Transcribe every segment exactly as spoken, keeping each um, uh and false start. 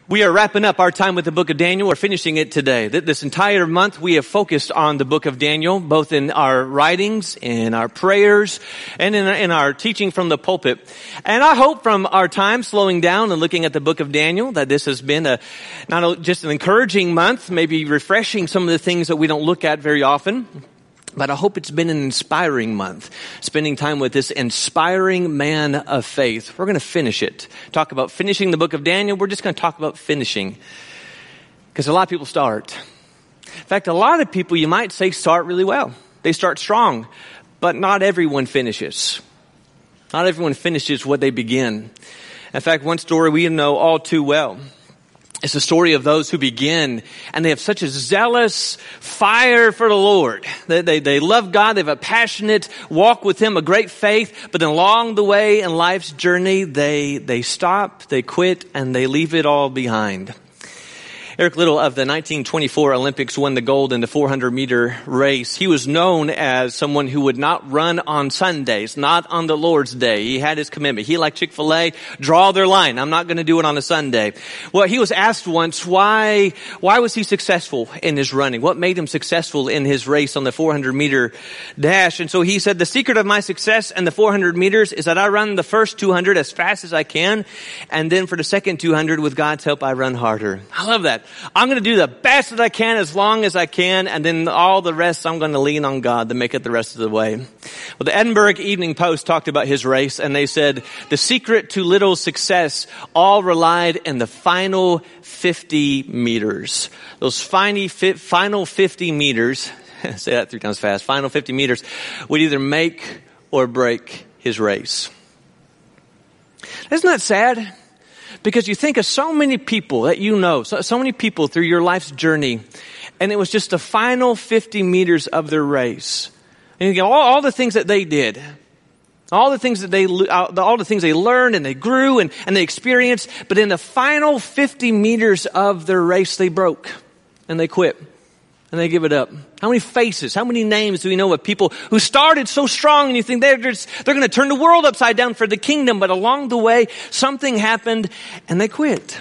We are wrapping up our time with the book of Daniel. We're finishing it today. This entire month we have focused on the book of Daniel, both in our writings, in our prayers, and in, in our teaching from the pulpit. And I hope from our time slowing down and looking at the book of Daniel that this has been a not just an encouraging month, maybe refreshing some of the things that we don't look at very often. But I hope it's been an inspiring month, spending time with this inspiring man of faith. We're going to finish it. Talk about finishing the book of Daniel. We're just going to talk about finishing. Because a lot of people start. In fact, a lot of people, you might say, start really well. They start strong. But not everyone finishes. Not everyone finishes what they begin. In fact, one story we know all too well. It's the story of those who begin and they have such a zealous fire for the Lord. They, they, they love God. They have a passionate walk with Him, a great faith. But then along the way in life's journey, they, they stop, they quit, and they leave it all behind. Eric Liddell of the nineteen twenty-four Olympics won the gold in the four hundred meter race. He was known as someone who would not run on Sundays, not on the Lord's Day. He had his commitment. He, like Chick-fil-A, draw their line. I'm not going to do it on a Sunday. Well, he was asked once why, why was he successful in his running? What made him successful in his race on the four hundred meter dash? And so he said, the secret of my success in the four hundred meters is that I run the first two hundred as fast as I can. And then for the second two hundred, with God's help, I run harder. I love that. I'm going to do the best that I can as long as I can, and then all the rest I'm going to lean on God to make it the rest of the way. Well, the Edinburgh Evening Post talked about his race, and they said, the secret to Liddell's success all relied in the final fifty meters. Those final fifty meters, say that three times fast, final fifty meters would either make or break his race. Isn't that sad? Because you think of so many people that you know, so, so many people through your life's journey, and it was just the final fifty meters of their race. And you go, all, all the things that they did, all the things that they, all the things they learned and they grew and, and they experienced, but in the final fifty meters of their race, they broke and they quit. And they give it up. How many faces, how many names do we know of people who started so strong and you think they're just, they're going to turn the world upside down for the kingdom, but along the way, something happened and they quit.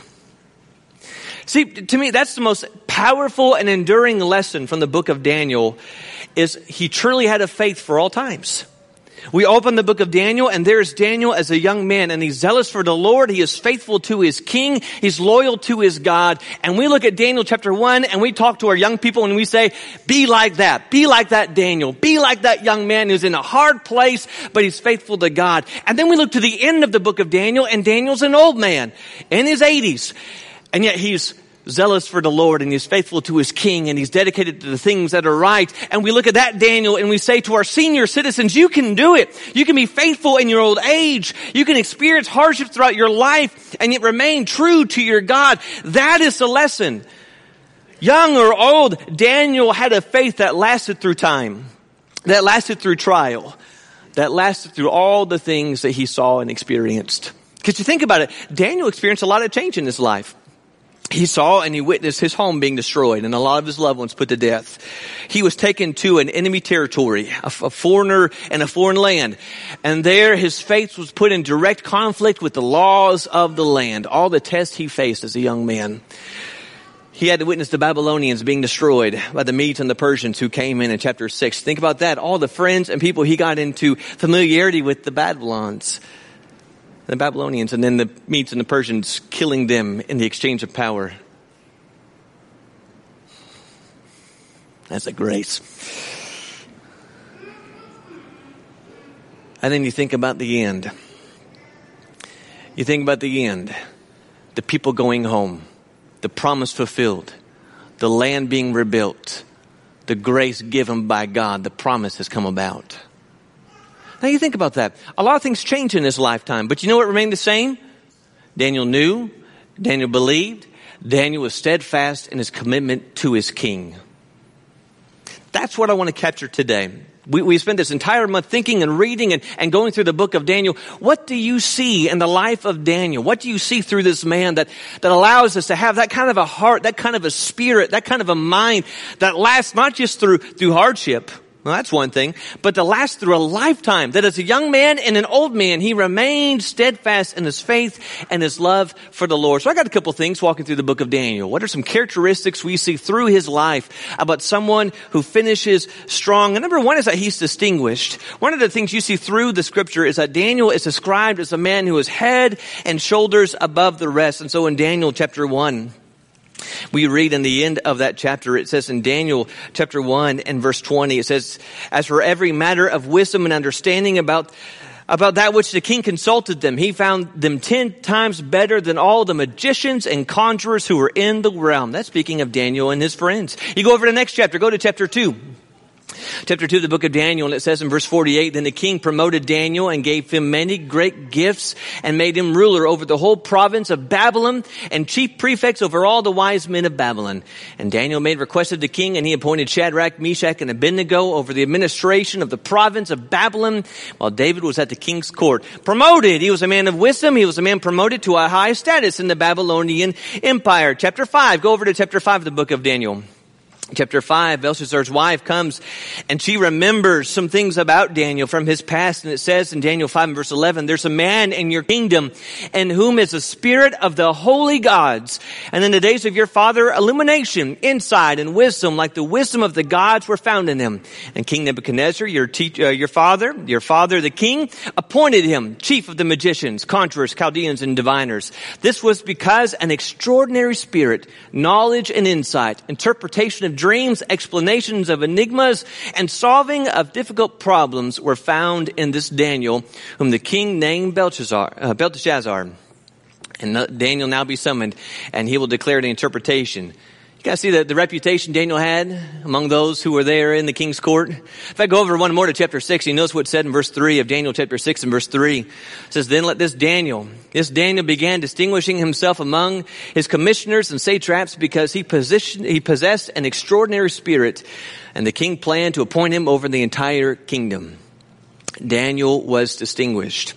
See, to me, that's the most powerful and enduring lesson from the book of Daniel is he truly had a faith for all times. We open the book of Daniel, and there's Daniel as a young man, and he's zealous for the Lord. He is faithful to his king. He's loyal to his God. And we look at Daniel chapter one, and we talk to our young people, and we say, be like that. Be like that Daniel. Be like that young man who's in a hard place, but he's faithful to God. And then we look to the end of the book of Daniel, and Daniel's an old man in his eighties. And yet he's zealous for the Lord, and he's faithful to his king, and he's dedicated to the things that are right. And we look at that Daniel and we say to our senior citizens, you can do it. You can be faithful in your old age. You can experience hardship throughout your life and yet remain true to your God. That is the lesson. Young or old, Daniel had a faith that lasted through time, that lasted through trial, that lasted through all the things that he saw and experienced. Because you think about it, Daniel experienced a lot of change in his life. He saw and he witnessed his home being destroyed and a lot of his loved ones put to death. He was taken to an enemy territory, a, a foreigner in a foreign land. And there his faith was put in direct conflict with the laws of the land. All the tests he faced as a young man. He had to witness the Babylonians being destroyed by the Medes and the Persians who came in in chapter six. Think about that. All the friends and people he got into familiarity with the Babylons. The Babylonians, and then the Medes and the Persians killing them in the exchange of power. That's a grace. And then you think about the end. You think about the end. The people going home. The promise fulfilled. The land being rebuilt. The grace given by God. The promise has come about. Now you think about that. A lot of things change in his lifetime, but you know what remained the same? Daniel knew, Daniel believed, Daniel was steadfast in his commitment to his king. That's what I want to capture today. We, we spent this entire month thinking and reading and, and going through the book of Daniel. What do you see in the life of Daniel? What do you see through this man that, that allows us to have that kind of a heart, that kind of a spirit, that kind of a mind that lasts not just through, through hardship, Well, that's one thing. But to last through a lifetime, that as a young man and an old man, he remained steadfast in his faith and his love for the Lord. So I got a couple things walking through the book of Daniel. What are some characteristics we see through his life about someone who finishes strong? And number one is that he's distinguished. One of the things you see through the scripture is that Daniel is described as a man who is head and shoulders above the rest. And so in Daniel chapter one, we read in the end of that chapter, it says in Daniel chapter one and verse twenty, it says, as for every matter of wisdom and understanding about about that which the king consulted them, he found them ten times better than all the magicians and conjurers who were in the realm. That's speaking of Daniel and his friends. You go over to the next chapter, go to chapter two. Chapter two of the book of Daniel, and it says in verse forty-eight, then the king promoted Daniel and gave him many great gifts and made him ruler over the whole province of Babylon and chief prefects over all the wise men of Babylon. And Daniel made request of the king, and he appointed Shadrach, Meshach, and Abednego over the administration of the province of Babylon while David was at the king's court. Promoted. He was a man of wisdom. He was a man promoted to a high status in the Babylonian Empire. Chapter five. Go over to chapter five of the book of Daniel. Chapter five, Belshazzar's wife comes and she remembers some things about Daniel from his past. And it says in Daniel five and verse eleven, there's a man in your kingdom in whom is the spirit of the holy gods. And in the days of your father, illumination, insight, and wisdom like the wisdom of the gods were found in him. And King Nebuchadnezzar, your teacher, uh, your father, your father, the king, appointed him chief of the magicians, conjurers, Chaldeans, and diviners. This was because an extraordinary spirit, knowledge and insight, interpretation of dreams, explanations of enigmas, and solving of difficult problems were found in this Daniel, whom the king named Belshazzar. Uh, Belteshazzar. And Daniel now be summoned, and he will declare the interpretation. You guys see the, the reputation Daniel had among those who were there in the king's court? If I go over one more to chapter six, you notice what's said in verse three of Daniel chapter six and verse three. It says, then let this Daniel, this Daniel began distinguishing himself among his commissioners and satraps because he positioned, he possessed an extraordinary spirit, and the king planned to appoint him over the entire kingdom. Daniel was distinguished.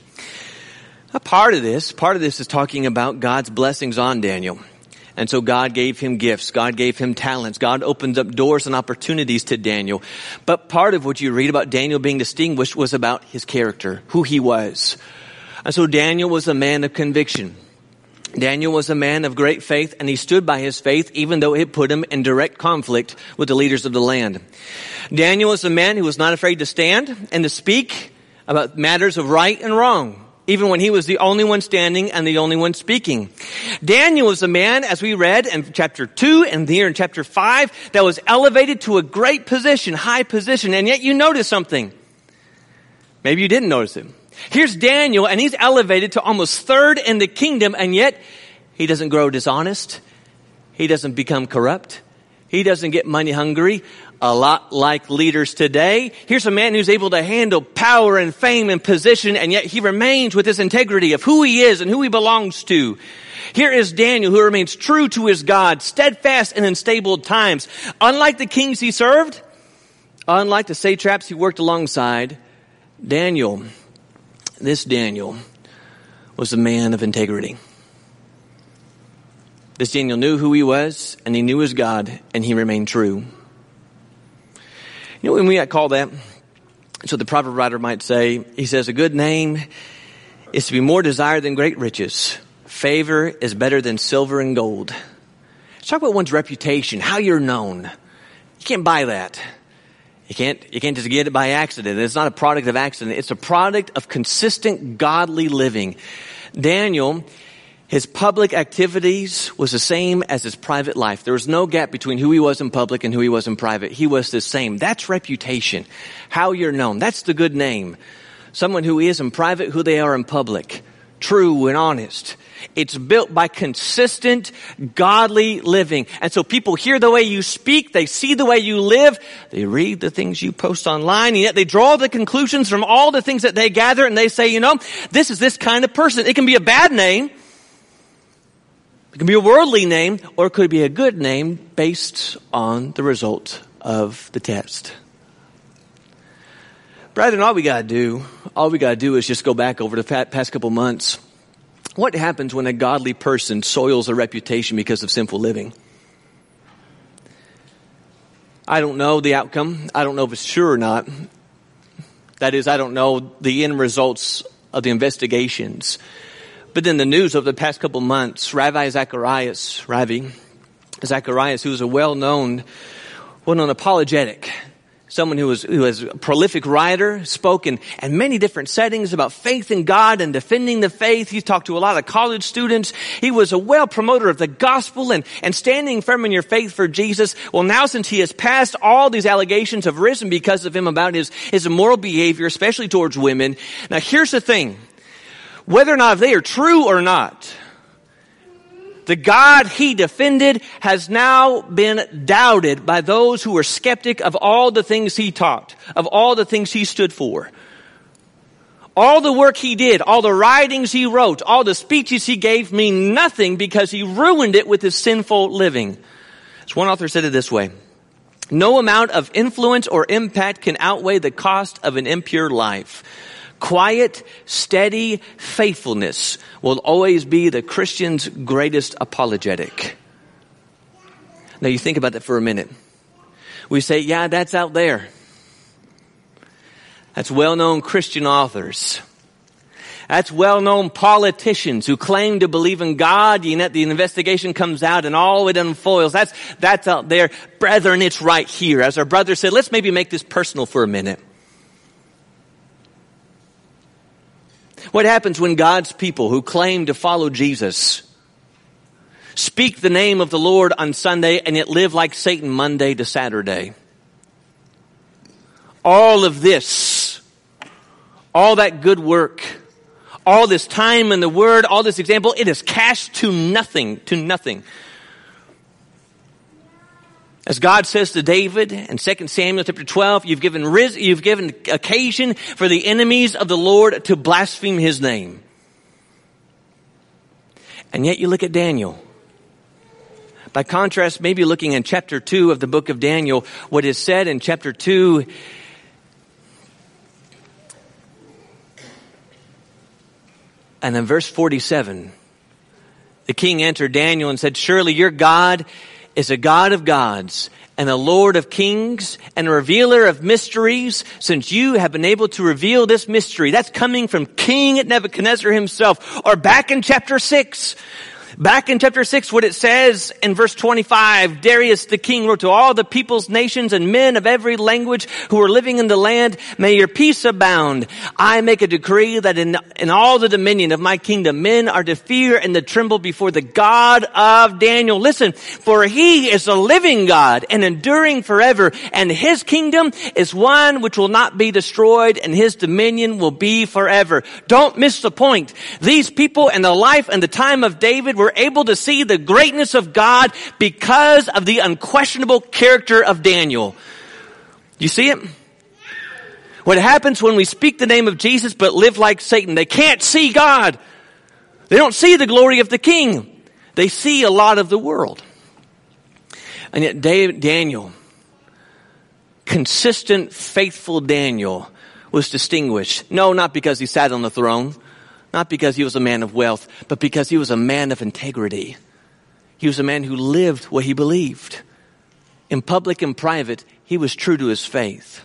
A part of this, part of this is talking about God's blessings on Daniel. And so God gave him gifts. God gave him talents. God opened up doors and opportunities to Daniel. But part of what you read about Daniel being distinguished was about his character, who he was. And so Daniel was a man of conviction. Daniel was a man of great faith, and he stood by his faith even though it put him in direct conflict with the leaders of the land. Daniel was a man who was not afraid to stand and to speak about matters of right and wrong, even when he was the only one standing and the only one speaking. Daniel was a man, as we read in chapter two and here in chapter five, that was elevated to a great position, high position. And yet you notice something. Maybe you didn't notice it. Here's Daniel, and he's elevated to almost third in the kingdom, and yet he doesn't grow dishonest. He doesn't become corrupt. He doesn't get money hungry. A lot like leaders today. Here's a man who's able to handle power and fame and position, and yet he remains with his integrity of who he is and who he belongs to. Here is Daniel, who remains true to his God, steadfast in unstable times. Unlike the kings he served, unlike the satraps he worked alongside, Daniel, this Daniel, was a man of integrity. This Daniel knew who he was, and he knew his God, and he remained true. You know what we might call that? So the proverb writer might say, he says, a good name is to be more desired than great riches. Favor is better than silver and gold. Let's talk about one's reputation, how you're known. You can't buy that. You can't, you can't just get it by accident. It's not a product of accident. It's a product of consistent godly living. Daniel, his public activities was the same as his private life. There was no gap between who he was in public and who he was in private. He was the same. That's reputation. How you're known. That's the good name. Someone who is in private, who they are in public. True and honest. It's built by consistent, godly living. And so people hear the way you speak. They see the way you live. They read the things you post online. And yet they draw the conclusions from all the things that they gather. And they say, you know, this is this kind of person. It can be a bad name. It can be a worldly name, or it could be a good name based on the result of the test. Brethren, all we got to do, all we got to do is just go back over the past couple months. What happens when a godly person soils a reputation because of sinful living? I don't know the outcome. I don't know if it's sure or not. That is, I don't know the end results of the investigations. But then the news over the past couple months, Ravi Zacharias, Ravi Zacharias, who was a well-known, well-known apologetic, someone who was who was a prolific writer, spoke in, in many different settings about faith in God and defending the faith. He talked to a lot of college students. He was a well promoter of the gospel and, and standing firm in your faith for Jesus. Well, now since he has passed, all these allegations have risen because of him about his, his immoral behavior, especially towards women. Now, here's the thing. Whether or not they are true or not, the God he defended has now been doubted by those who were skeptic of all the things he taught, of all the things he stood for. All the work he did, all the writings he wrote, all the speeches he gave mean nothing because he ruined it with his sinful living. As one author said it this way, no amount of influence or impact can outweigh the cost of an impure life. Quiet, steady faithfulness will always be the Christian's greatest apologetic. Now you think about that for a minute. We say, yeah, that's out there. That's well-known Christian authors. That's well-known politicians who claim to believe in God, yet the investigation comes out and all it unfoils. That's, that's out there. Brethren, it's right here. As our brother said, let's maybe make this personal for a minute. What happens when God's people who claim to follow Jesus speak the name of the Lord on Sunday and yet live like Satan Monday to Saturday? All of this, all that good work, all this time in the Word, all this example, it is cast to nothing, to nothing. As God says to David in Second Samuel chapter twelve, you've given ris- you've given occasion for the enemies of the Lord to blaspheme his name. And yet you look at Daniel. By contrast, maybe looking in chapter two of the book of Daniel, what is said in chapter two, and in verse forty-seven, the king answered Daniel and said, surely your God is a God of gods and a Lord of kings and a revealer of mysteries, since you have been able to reveal this mystery. That's coming from King Nebuchadnezzar himself. Or back in chapter six, back in chapter six, what it says in verse twenty-five, Darius the king wrote to all the peoples, nations, and men of every language who are living in the land, may your peace abound. I make a decree that in, in all the dominion of my kingdom, men are to fear and to tremble before the God of Daniel. Listen, for he is a living God and enduring forever, and his kingdom is one which will not be destroyed, and his dominion will be forever. Don't miss the point. These people in the life and the time of David were able to see the greatness of God because of the unquestionable character of Daniel. You see it? What happens when we speak the name of Jesus but live like Satan? They can't see God. They don't see the glory of the King. They see a lot of the world. And yet David, Daniel, consistent, faithful Daniel, was distinguished. No, not because he sat on the throne. Not because he was a man of wealth, but because he was a man of integrity. He was a man who lived what he believed. In public and private, he was true to his faith.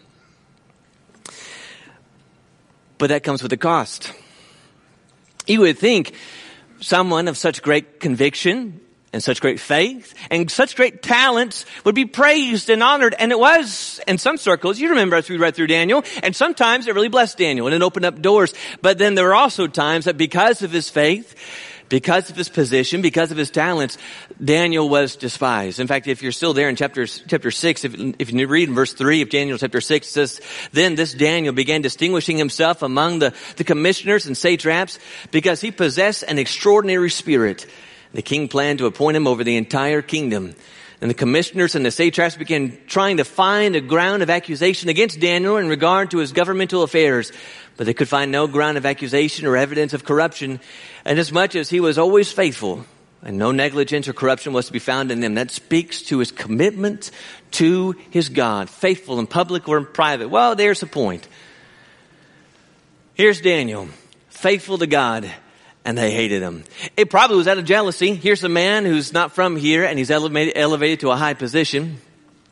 But that comes with a cost. You would think someone of such great conviction and such great faith and such great talents would be praised and honored. And it was in some circles. You remember as we read through Daniel, and sometimes it really blessed Daniel and it opened up doors. But then there were also times that because of his faith, because of his position, because of his talents, Daniel was despised. In fact, if you're still there in chapter, chapter six, if, if you read in verse three of Daniel chapter six, it says, then this Daniel began distinguishing himself among the, the commissioners and satraps because he possessed an extraordinary spirit. The king planned to appoint him over the entire kingdom. And the commissioners and the satraps began trying to find a ground of accusation against Daniel in regard to his governmental affairs. But they could find no ground of accusation or evidence of corruption. And as much as he was always faithful, and no negligence or corruption was to be found in them, that speaks to his commitment to his God, faithful in public or in private. Well, there's the point. Here's Daniel, faithful to God. And they hated him. It probably was out of jealousy. Here's a man who's not from here and he's elevated, elevated to a high position.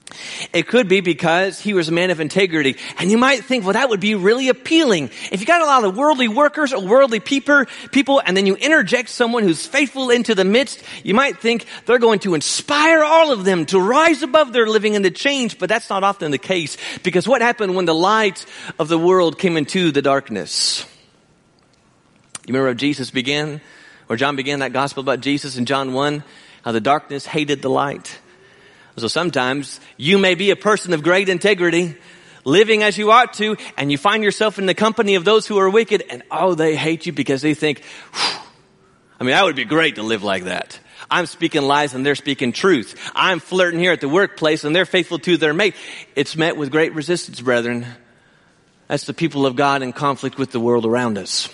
It could be because he was a man of integrity. And you might think, well, that would be really appealing. If you got a lot of worldly workers or worldly people, people, and then you interject someone who's faithful into the midst, you might think they're going to inspire all of them to rise above their living and to change. But that's not often the case, because what happened when the light of the world came into the darkness? You remember how Jesus began, or John began that gospel about Jesus in John one, how the darkness hated the light. So sometimes you may be a person of great integrity, living as you ought to, and you find yourself in the company of those who are wicked, and oh, they hate you because they think, whew, I mean, that would be great to live like that. I'm speaking lies and they're speaking truth. I'm flirting here at the workplace and they're faithful to their mate. It's met with great resistance, brethren. That's the people of God in conflict with the world around us.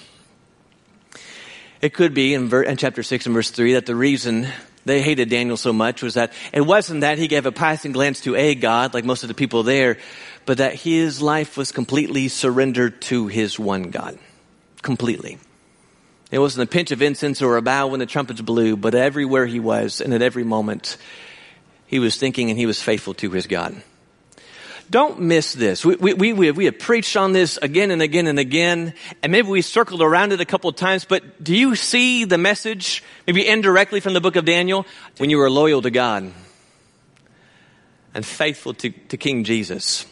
It could be in, ver- in chapter six and verse three that the reason they hated Daniel so much was that it wasn't that he gave a passing glance to a God like most of the people there, but that his life was completely surrendered to his one God. Completely. It wasn't a pinch of incense or a bow when the trumpets blew, but everywhere he was and at every moment, he was thinking and he was faithful to his God. Don't miss this. We, we, we, we have preached on this again and again and again, and maybe we circled around it a couple of times, but do you see the message, maybe indirectly from the book of Daniel? When you are loyal to God and faithful to, to King Jesus,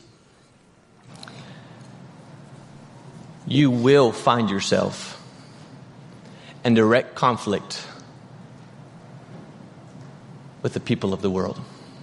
you will find yourself in direct conflict with the people of the world.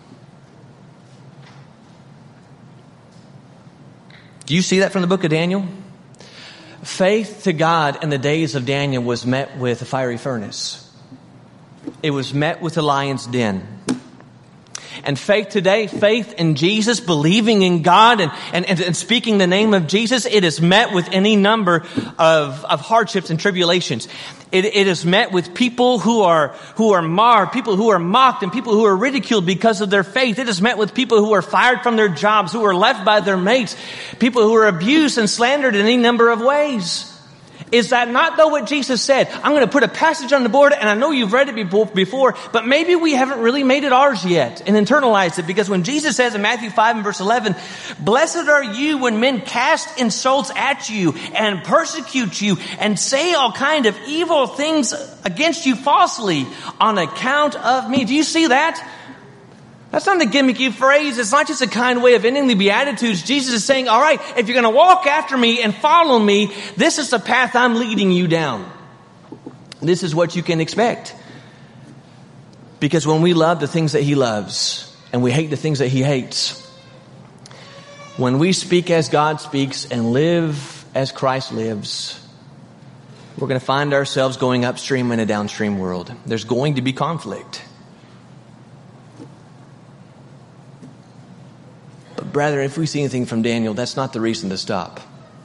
Do you see that from the book of Daniel? Faith to God in the days of Daniel was met with a fiery furnace. It was met with a lion's den. And faith today, faith in Jesus, believing in God and, and, and speaking the name of Jesus, it is met with any number of, of hardships and tribulations. It, it is met with people who are, who are marred, people who are mocked, and people who are ridiculed because of their faith. It is met with people who are fired from their jobs, who are left by their mates, people who are abused and slandered in any number of ways. Is that not though what Jesus said? I'm going to put a passage on the board, and I know you've read it before, but maybe we haven't really made it ours yet and internalized it, because when Jesus says in Matthew five and verse eleven, blessed are you when men cast insults at you and persecute you and say all kind of evil things against you falsely on account of me. Do you see that? That's not a gimmicky phrase. It's not just a kind way of ending the Beatitudes. Jesus is saying, all right, if you're going to walk after me and follow me, this is the path I'm leading you down. This is what you can expect. Because when we love the things that he loves and we hate the things that he hates, when we speak as God speaks and live as Christ lives, we're going to find ourselves going upstream in a downstream world. There's going to be conflict. But brethren, if we see anything from Daniel, that's not the reason to stop.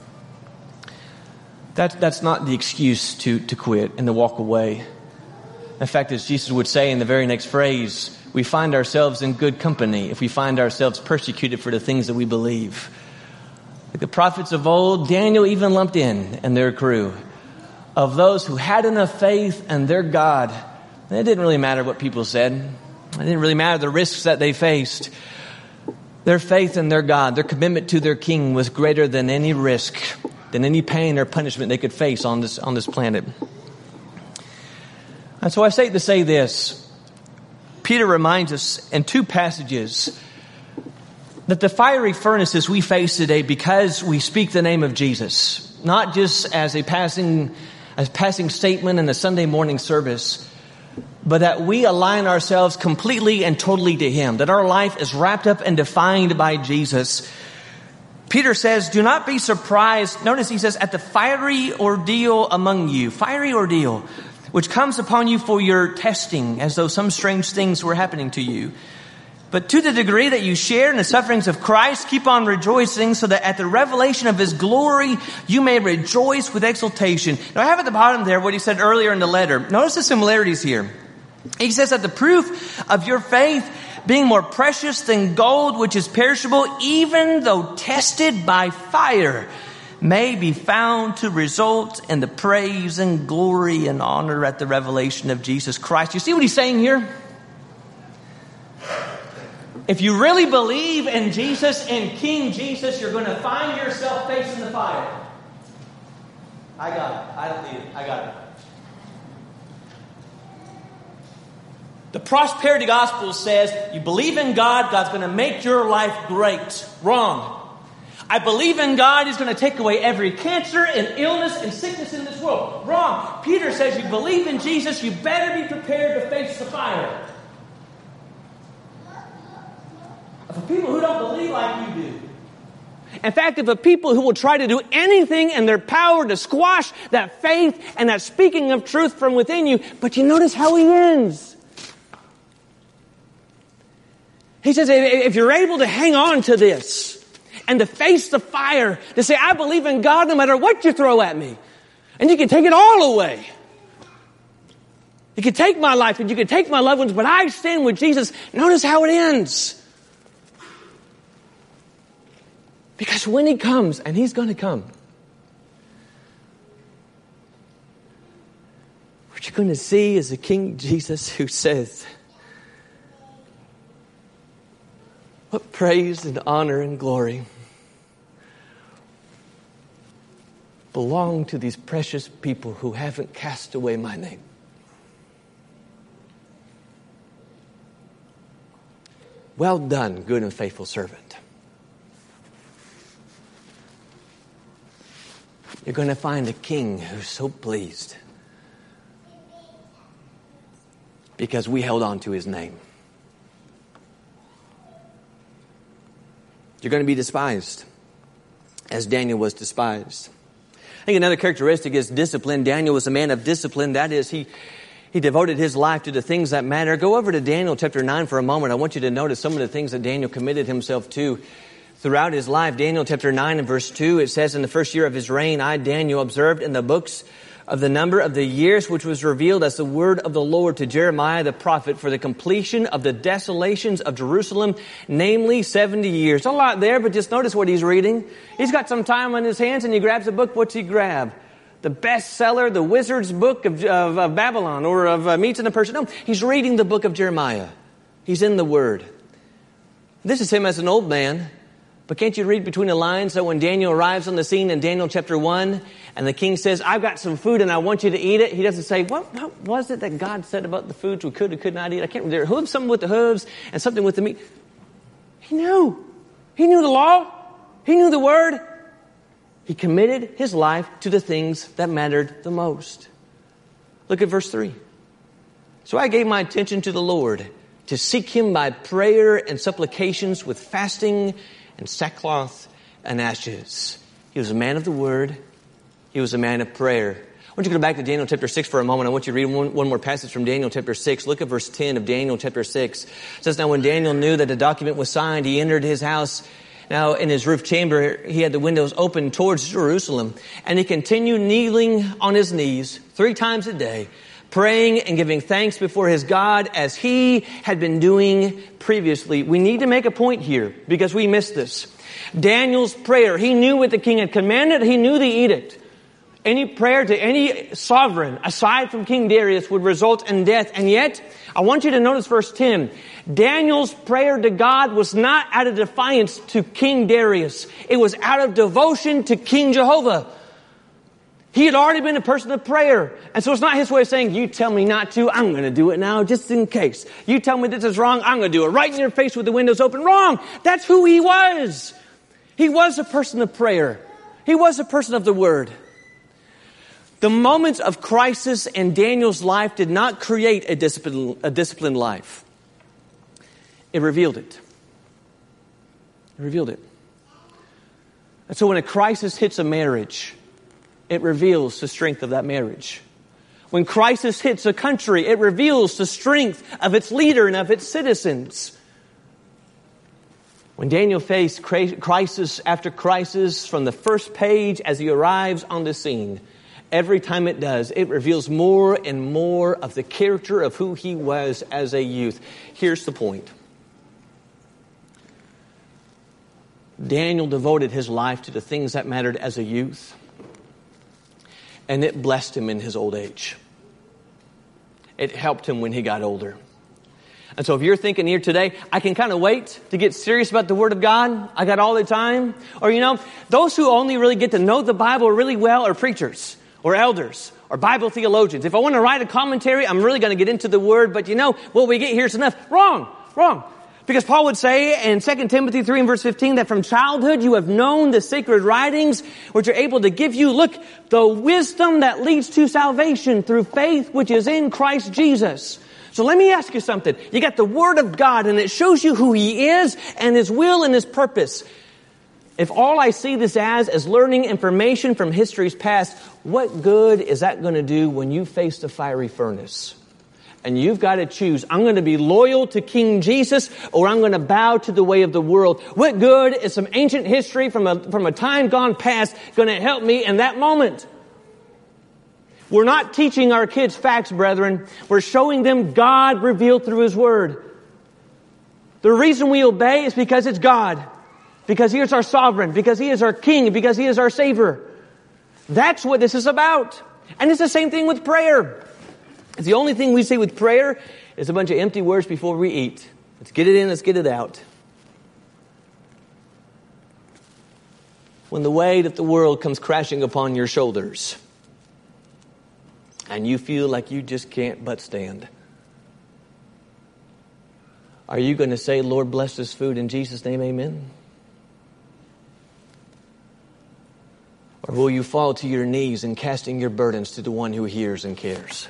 That, that's not the excuse to, to quit and to walk away. In fact, as Jesus would say in the very next phrase, we find ourselves in good company if we find ourselves persecuted for the things that we believe. Like the prophets of old, Daniel even lumped in and their crew of those who had enough faith in their God. And it didn't really matter what people said. It didn't really matter the risks that they faced. Their faith in their God, their commitment to their King was greater than any risk, than any pain or punishment they could face on this, on this planet. And so I say to say this. Peter reminds us in two passages that the fiery furnaces we face today because we speak the name of Jesus, not just as a passing, as passing statement in a Sunday morning service, but that we align ourselves completely and totally to him, that our life is wrapped up and defined by Jesus. Peter says, do not be surprised. Notice he says, at the fiery ordeal among you, fiery ordeal, which comes upon you for your testing, as though some strange things were happening to you. But to the degree that you share in the sufferings of Christ, keep on rejoicing, so that at the revelation of his glory, you may rejoice with exultation. Now I have at the bottom there what he said earlier in the letter. Notice the similarities here. He says that the proof of your faith being more precious than gold, which is perishable, even though tested by fire, may be found to result in the praise and glory and honor at the revelation of Jesus Christ. You see what he's saying here? If you really believe in Jesus and King Jesus, you're going to find yourself facing the fire. I got it. I don't need it. I got it. The prosperity gospel says you believe in God, God's going to make your life great. Wrong. I believe in God, He's going to take away every cancer and illness and sickness in this world. Wrong. Peter says you believe in Jesus, you better be prepared to face the fire. For people who don't believe like you do. In fact, if a people who will try to do anything in their power to squash that faith and that speaking of truth from within you, but you notice how he ends. He says, if you're able to hang on to this and to face the fire, to say, I believe in God no matter what you throw at me, and you can take it all away. You can take my life and you can take my loved ones, but I stand with Jesus. Notice how it ends. Because when He comes, and He's going to come, what you're going to see is a King Jesus who says, what praise and honor and glory belong to these precious people who haven't cast away my name. Well done, good and faithful servant. You're going to find a king who's so pleased because we held on to his name. You're going to be despised as Daniel was despised. I think another characteristic is discipline. Daniel was a man of discipline. That is, he, he devoted his life to the things that matter. Go over to Daniel chapter nine for a moment. I want you to notice some of the things that Daniel committed himself to throughout his life. Daniel chapter nine and verse two, it says, in the first year of his reign, I, Daniel, observed in the books of the number of the years which was revealed as the word of the Lord to Jeremiah the prophet for the completion of the desolations of Jerusalem, namely seventy years. A lot there, but just notice what he's reading. He's got some time on his hands and he grabs a book. What's he grab? The bestseller, the wizard's book of, of, of Babylon or of uh, Medes and the Persian. No, he's reading the book of Jeremiah. He's in the Word. This is him as an old man. But can't you read between the lines that when Daniel arrives on the scene in Daniel chapter one and the king says, I've got some food and I want you to eat it. He doesn't say, what, what was it that God said about the foods we could or could not eat? I can't remember. There hooves, something with the hooves and something with the meat. He knew. He knew the law. He knew the word. He committed his life to the things that mattered the most. Look at verse three. So I gave my attention to the Lord to seek Him by prayer and supplications with fasting and sackcloth and ashes. He was a man of the word. He was a man of prayer. I want you to go back to Daniel chapter six for a moment. I want you to read one, one more passage from Daniel chapter six. Look at verse ten of Daniel chapter six. It says, now when Daniel knew that the document was signed, he entered his house. Now in his roof chamber, he had the windows open towards Jerusalem. And he continued kneeling on his knees three times a day, praying and giving thanks before his God as he had been doing previously. We need to make a point here because we missed this. Daniel's prayer, he knew what the king had commanded. He knew the edict. Any prayer to any sovereign aside from King Darius would result in death. And yet, I want you to notice verse ten. Daniel's prayer to God was not out of defiance to King Darius. It was out of devotion to King Jehovah. He had already been a person of prayer. And so it's not his way of saying, you tell me not to, I'm going to do it now just in case. You tell me this is wrong, I'm going to do it right in your face with the windows open. Wrong! That's who he was. He was a person of prayer. He was a person of the word. The moments of crisis in Daniel's life did not create a disciplined, a disciplined life. It revealed it. It revealed it. And so when a crisis hits a marriage, it reveals the strength of that marriage. When crisis hits a country, it reveals the strength of its leader and of its citizens. When Daniel faced crisis after crisis from the first page as he arrives on the scene, every time it does, it reveals more and more of the character of who he was as a youth. Here's the point. Daniel devoted his life to the things that mattered as a youth. And it blessed him in his old age. It helped him when he got older. And so if you're thinking here today, I can kind of wait to get serious about the Word of God. I got all the time. Or, you know, those who only really get to know the Bible really well are preachers or elders or Bible theologians. If I want to write a commentary, I'm really going to get into the Word. But, you know, what we get here is enough. Wrong. Wrong. Because Paul would say in Second Timothy three and verse fifteen that from childhood you have known the sacred writings which are able to give you, look, the wisdom that leads to salvation through faith which is in Christ Jesus. So let me ask you something. You got the Word of God and it shows you who He is and His will and His purpose. If all I see this as is learning information from history's past, what good is that going to do when you face the fiery furnace? And you've got to choose. I'm going to be loyal to King Jesus or I'm going to bow to the way of the world. What good is some ancient history from a, from a time gone past going to help me in that moment? We're not teaching our kids facts, brethren. We're showing them God revealed through His Word. The reason we obey is because it's God. Because He is our sovereign. Because He is our King. Because He is our Savior. That's what this is about. And it's the same thing with prayer. It's the only thing we say with prayer is a bunch of empty words before we eat. Let's get it in, let's get it out. When the weight of the world comes crashing upon your shoulders, and you feel like you just can't but stand, are you going to say, Lord, bless this food in Jesus' name, amen? Or will you fall to your knees and casting your burdens to the one who hears and cares?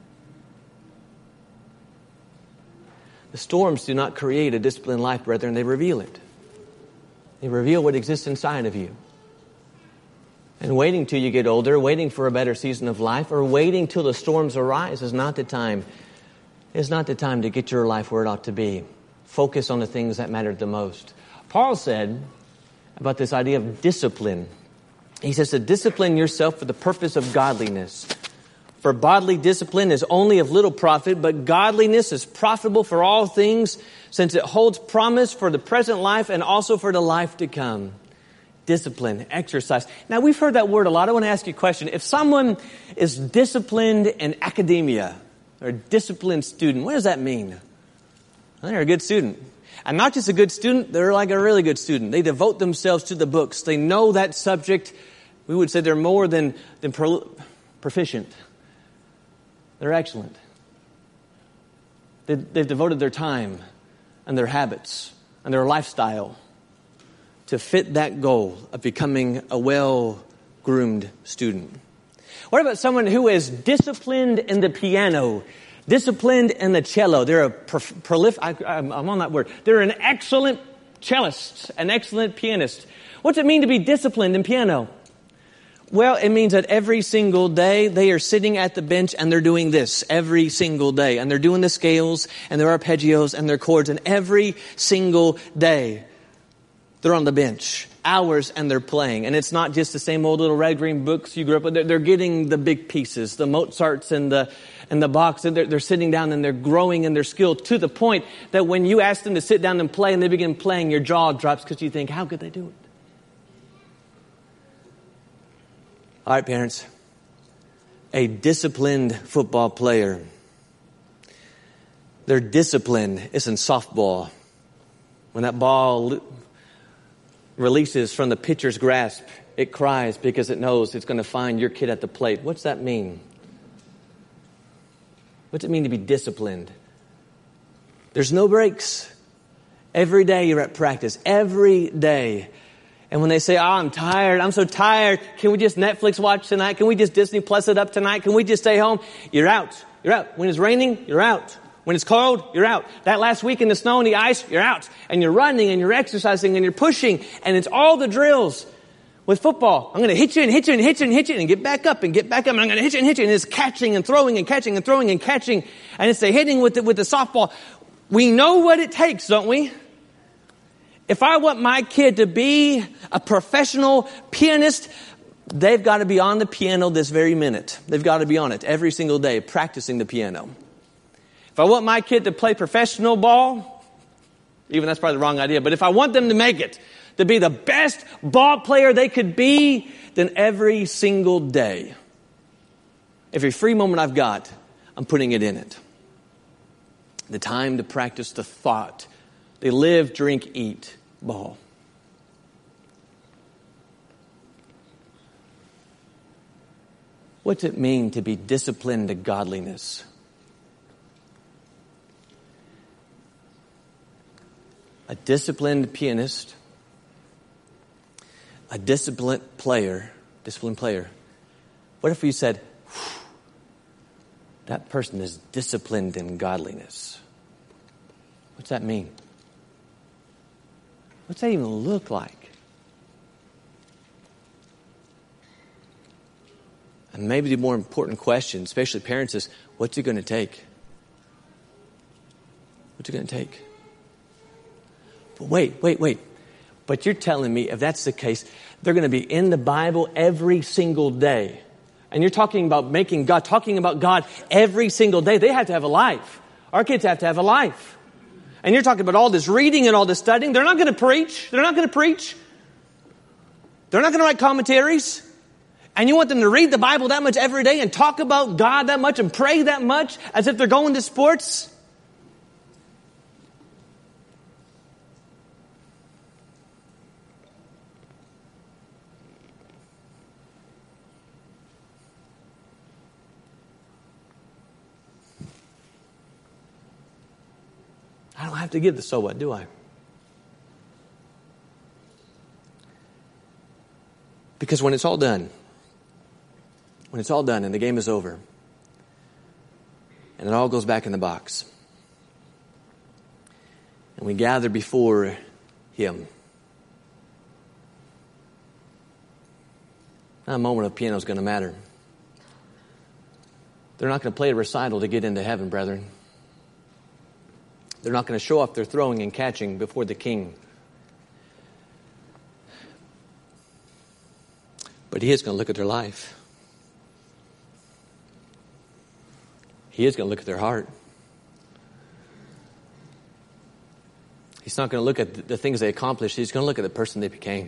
The storms do not create a disciplined life, brethren. They reveal it. They reveal what exists inside of you. And waiting till you get older, waiting for a better season of life, or waiting till the storms arise is not the time. It's not the time to get your life where it ought to be. Focus on the things that matter the most. Paul said about this idea of discipline. He says to discipline yourself for the purpose of godliness. For bodily discipline is only of little profit, but godliness is profitable for all things, since it holds promise for the present life and also for the life to come. Discipline, exercise. Now, we've heard that word a lot. I want to ask you a question. If someone is disciplined in academia, or a disciplined student, what does that mean? Well, they're a good student. And not just a good student, they're like a really good student. They devote themselves to the books. They know that subject. We would say they're more than, than pro- proficient. They're excellent. They, they've devoted their time and their habits and their lifestyle to fit that goal of becoming a well-groomed student. What about someone who is disciplined in the piano, disciplined in the cello? They're a prof- prolific, I, I'm on that word. They're an excellent cellist, an excellent pianist. What's it mean to be disciplined in piano? Well, it means that every single day they are sitting at the bench and they're doing this every single day. And they're doing the scales and their arpeggios and their chords, and every single day they're on the bench, hours, and they're playing. And it's not just the same old little red green books you grew up with. They're, they're getting the big pieces, the Mozarts and the and the Bachs, and they're, they're sitting down and they're growing in their skill to the point that when you ask them to sit down and play and they begin playing, your jaw drops because you think, how could they do it? All right, parents, a disciplined football player, their discipline is in softball. When that ball releases from the pitcher's grasp, it cries because it knows it's going to find your kid at the plate. What's that mean? What's it mean to be disciplined? There's no breaks. Every day you're at practice. Every day. And when they say, oh, I'm tired, I'm so tired, can we just Netflix watch tonight? Can we just Disney Plus it up tonight? Can we just stay home? You're out. You're out. When it's raining, you're out. When it's cold, you're out. That last week in the snow and the ice, you're out. And you're running and you're exercising and you're pushing. And it's all the drills. With football, I'm going to hit you and hit you and hit you and hit you and get back up and get back up. And I'm going to hit you and hit you. And it's catching and throwing and catching and throwing and catching. And it's the hitting with the, with the softball. We know what it takes, don't we? If I want my kid to be a professional pianist, they've got to be on the piano this very minute. They've got to be on it every single day, practicing the piano. If I want my kid to play professional ball, even that's probably the wrong idea, but if I want them to make it, to be the best ball player they could be, then every single day, every free moment I've got, I'm putting it in it. the time to practice the thought. They live, drink, eat, ball. What's it mean to be disciplined to godliness? A disciplined pianist, a disciplined player, disciplined player. What if you said, that person is disciplined in godliness? What's that mean? What's that even look like? And maybe the more important question, especially parents, is what's it going to take? What's it going to take? But wait, wait, wait. But you're telling me if that's the case, they're going to be in the Bible every single day. And you're talking about making God, talking about God every single day. They have to have a life. Our kids have to have a life. And you're talking about all this reading and all this studying. They're not going to preach. They're not going to preach. They're not going to write commentaries. And you want them to read the Bible that much every day and talk about God that much and pray that much as if they're going to sports? I don't have to give the so what, do I? Because when it's all done, when it's all done and the game is over, and it all goes back in the box, and we gather before Him, not a moment of piano is going to matter. They're not going to play a recital to get into heaven, brethren. They're not going to show off their throwing and catching before the King. But He is going to look at their life. He is going to look at their heart. He's not going to look at the things they accomplished. He's going to look at the person they became.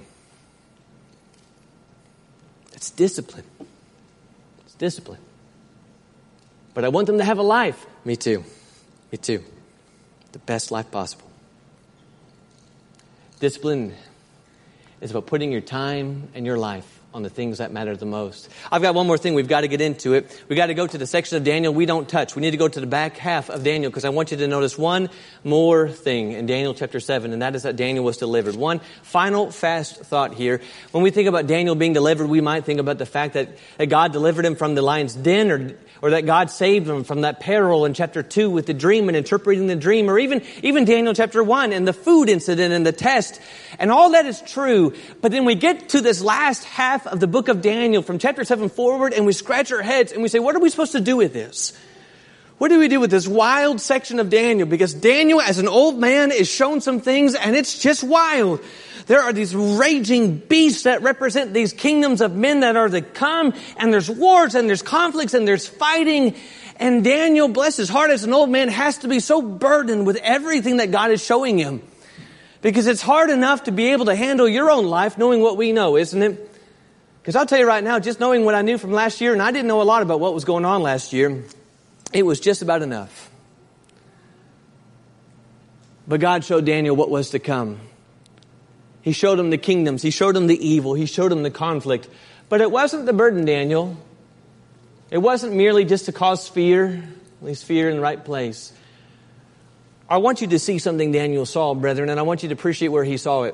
It's discipline. It's discipline. But I want them to have a life. Me too. Me too. The best life possible. Discipline is about putting your time and your life on the things that matter the most. I've got one more thing. We've got to get into it. We've got to go to the section of Daniel we don't touch. We need to go to the back half of Daniel because I want you to notice one more thing in Daniel chapter seven, and that is that Daniel was delivered. One final fast thought here. When we think about Daniel being delivered, we might think about the fact that, that God delivered him from the lion's den, or or that God saved him from that peril in chapter two with the dream and interpreting the dream, or even, even Daniel chapter one and the food incident and the test. And all that is true. But then we get to this last half of the book of Daniel from chapter seven forward, and we scratch our heads and we say, what are we supposed to do with this? What do we do with this wild section of Daniel? Because Daniel, as an old man, is shown some things, and it's just wild. There are these raging beasts that represent these kingdoms of men that are to come, and there's wars, and there's conflicts, and there's fighting. And Daniel, bless his heart, as an old man, has to be so burdened with everything that God is showing him. Because it's hard enough to be able to handle your own life knowing what we know, isn't it? Because I'll tell you right now, just knowing what I knew from last year, and I didn't know a lot about what was going on last year, it was just about enough. But God showed Daniel what was to come. He showed him the kingdoms. He showed him the evil. He showed him the conflict. But it wasn't to burden Daniel. It wasn't merely just to cause fear, at least fear in the right place. I want you to see something Daniel saw, brethren, and I want you to appreciate where he saw it.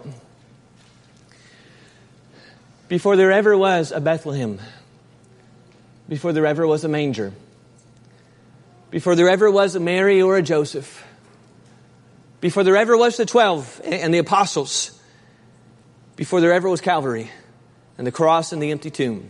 Before there ever was a Bethlehem, before there ever was a manger, before there ever was a Mary or a Joseph, before there ever was the twelve and the apostles, before there ever was Calvary and the cross and the empty tomb.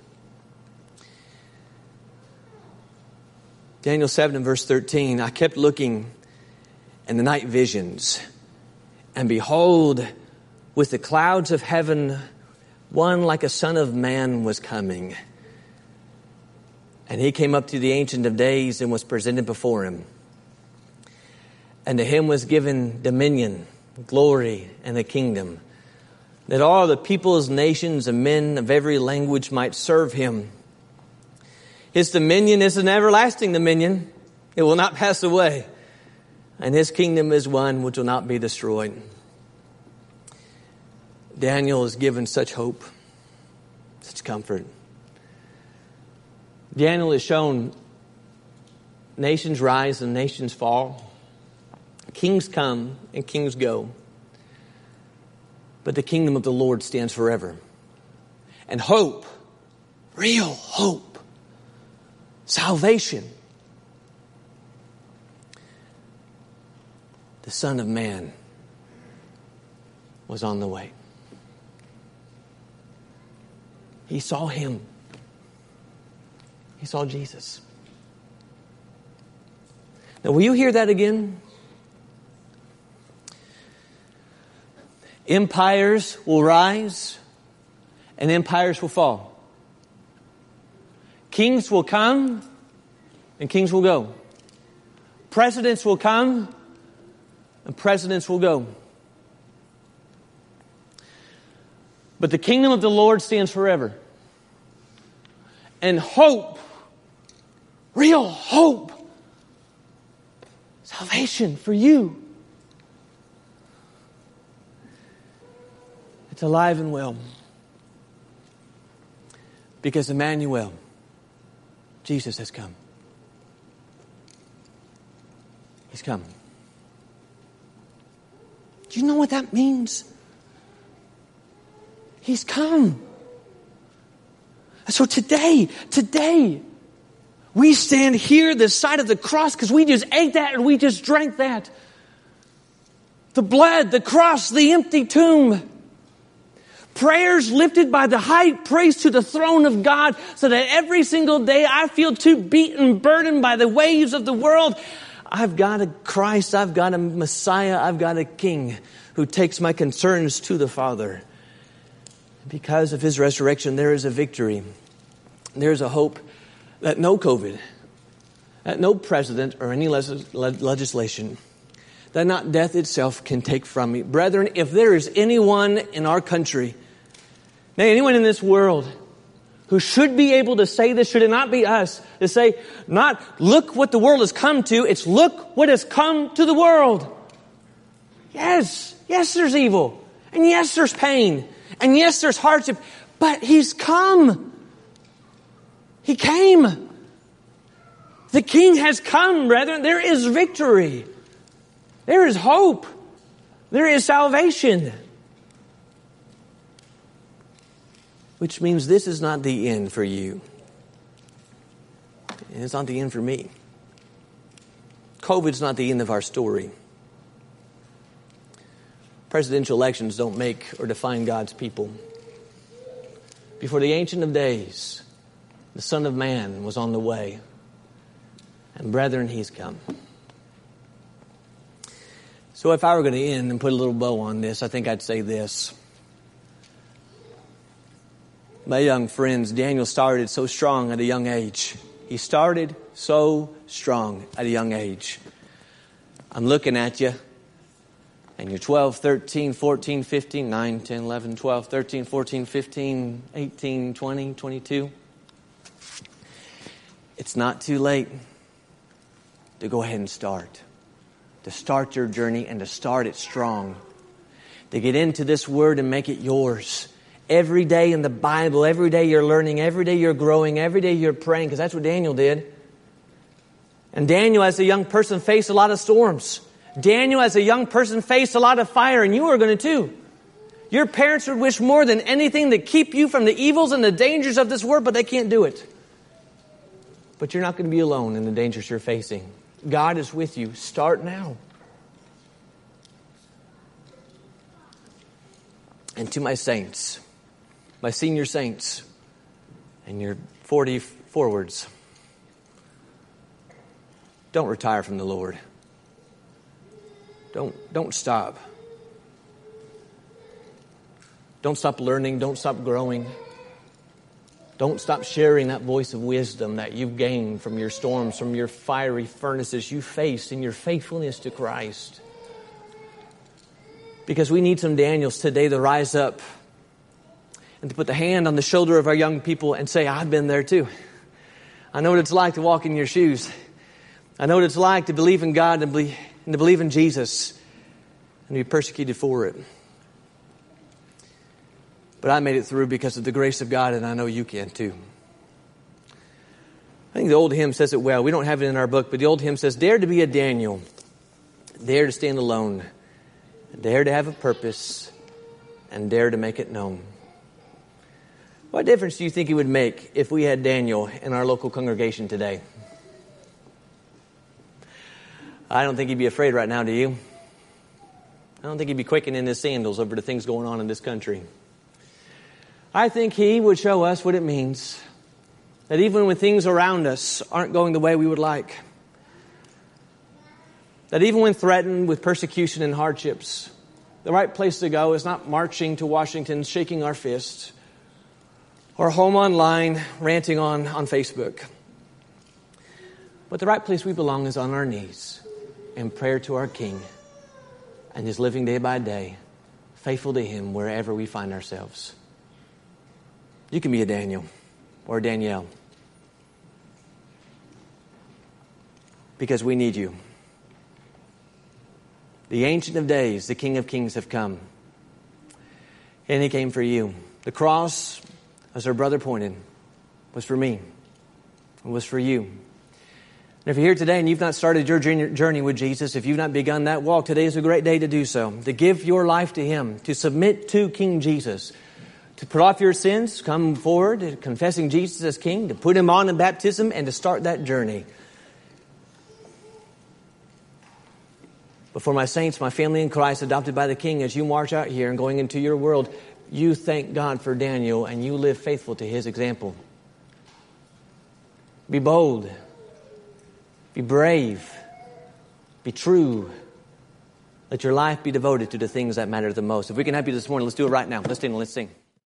Daniel seven and verse thirteen, I kept looking in the night visions, and behold, with the clouds of heaven, one like a son of man was coming. And he came up to the Ancient of Days and was presented before him. And to him was given dominion, glory, and a kingdom, that all the peoples, nations, and men of every language might serve him. His dominion is an everlasting dominion. It will not pass away. And his kingdom is one which will not be destroyed. Daniel is given such hope, such comfort. Daniel is shown nations rise and nations fall. Kings come and kings go. But the kingdom of the Lord stands forever. And hope, real hope, salvation. The Son of Man was on the way. He saw him. He saw Jesus. Now, will you hear that again? Empires will rise and empires will fall. Kings will come and kings will go. Presidents will come and presidents will go. But the kingdom of the Lord stands forever. And hope, real hope, salvation for you, it's alive and well. Because Emmanuel, Jesus has come. He's come. Do you know what that means? He's come. So today, today, we stand here, this side of the cross, because we just ate that and we just drank that. The blood, the cross, the empty tomb. Prayers lifted by the high priest to the throne of God, so that every single day I feel too beaten, burdened by the waves of the world. I've got a Christ, I've got a Messiah, I've got a King who takes my concerns to the Father. Because of His resurrection, there is a victory. There's a hope that no COVID, that no president or any legislation, that not death itself can take from me. Brethren, if there is anyone in our country, anyone in this world who should be able to say this, should it not be us, to say, not look what the world has come to, it's look what has come to the world. Yes, yes there's evil, and yes there's pain, and yes there's hardship, but He's come. He came. The King has come, brethren. There is victory. There is hope. There is salvation. Which means this is not the end for you. And it's not the end for me. COVID's not the end of our story. Presidential elections don't make or define God's people. Before the Ancient of Days, the Son of Man was on the way. And brethren, He's come. So if I were going to end and put a little bow on this, I think I'd say this. My young friends, Daniel started so strong at a young age. He started so strong at a young age. I'm looking at you, and you're twelve, thirteen, fourteen, fifteen, nine, ten, eleven, twelve, thirteen, fourteen, fifteen, eighteen, twenty, twenty-two. It's not too late to go ahead and start. To start your journey and to start it strong. To get into this Word and make it yours. Every day in the Bible, every day you're learning, every day you're growing, every day you're praying, because that's what Daniel did. And Daniel, as a young person, faced a lot of storms. Daniel, as a young person, faced a lot of fire, and you are going to too. Your parents would wish more than anything to keep you from the evils and the dangers of this world, but they can't do it. But you're not going to be alone in the dangers you're facing. God is with you. Start now. And to my saints, my senior saints, and your forty forwards, don't retire from the Lord. Don't, don't stop. Don't stop learning. Don't stop growing. Don't stop sharing that voice of wisdom that you've gained from your storms, from your fiery furnaces you faced in your faithfulness to Christ. Because we need some Daniels today to rise up and to put the hand on the shoulder of our young people and say, I've been there too. I know what it's like to walk in your shoes. I know what it's like to believe in God and, believe, and to believe in Jesus and to be persecuted for it. But I made it through because of the grace of God, and I know you can too. I think the old hymn says it well. We don't have it in our book, but the old hymn says, dare to be a Daniel, dare to stand alone, dare to have a purpose, and dare to make it known. What difference do you think it would make if we had Daniel in our local congregation today? I don't think he'd be afraid right now, do you? I don't think he'd be quaking in his sandals over the things going on in this country. I think he would show us what it means that even when things around us aren't going the way we would like, that even when threatened with persecution and hardships, the right place to go is not marching to Washington, shaking our fists, or home online, ranting on, on Facebook. But the right place we belong is on our knees in prayer to our King and just living day by day, faithful to Him wherever we find ourselves. You can be a Daniel or a Danielle because we need you. The Ancient of Days, the King of Kings have come. And He came for you. The cross, as our brother pointed, was for me. It was for you. And if you're here today and you've not started your journey with Jesus, if you've not begun that walk, today is a great day to do so. To give your life to Him, to submit to King Jesus, to put off your sins, come forward, confessing Jesus as King, to put Him on in baptism, and to start that journey. But for my saints, my family in Christ, adopted by the King, as you march out here and going into your world, you thank God for Daniel and you live faithful to his example. Be bold. Be brave. Be true. Let your life be devoted to the things that matter the most. If we can help you this morning, let's do it right now. Let's stand and let's sing.